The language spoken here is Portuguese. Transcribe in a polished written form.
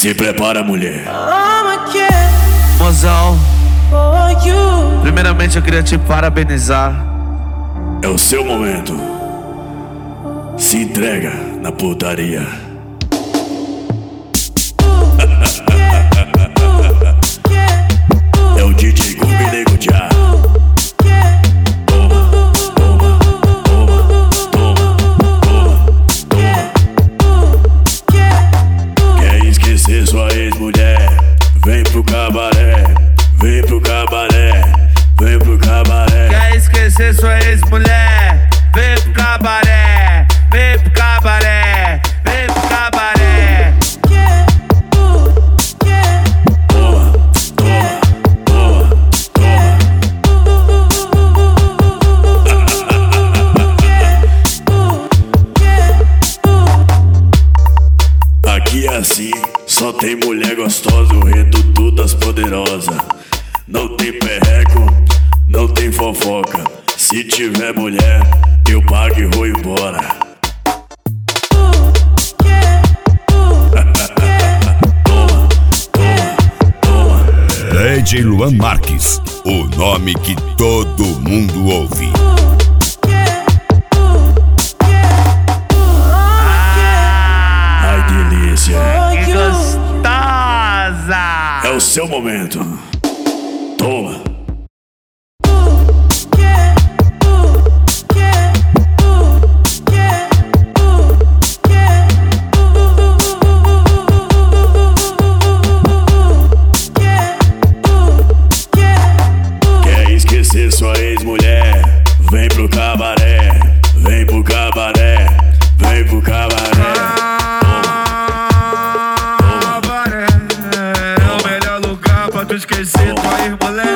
Se prepara, mulher. Mozão, primeiramente eu queria te parabenizar. É o seu momento. Se entrega na putaria. É o DJ Guga e Nego Dia. Toma, toma, toma, toma, toma, toma. Quer esquecer sua ex-mulher? Vem pro cabaré, vem pro cabaré, vem pro cabaré. Quer esquecer sua ex-mulher? Vem pro cabaré, vem pro cabaré, vem pro cabaré. Toma, toma, toma, toma. Aqui é assim, só tem mulher gostosa, o reduto das poderosas. Não tem perreco, não tem fofoca. Se tiver mulher, eu pago e vou embora. Toma, toma, toma. DJ Luan Marques, o nome que todo mundo ouve. Ai, delícia. Que gostosa! É o seu momento. Toma. Quer esquecer sua ex-mulher? Vem pro cabaré, vem pro cabaré, vem pro cabaré. Cabaré é o melhor lugar pra tu esquecer tua ex-mulher.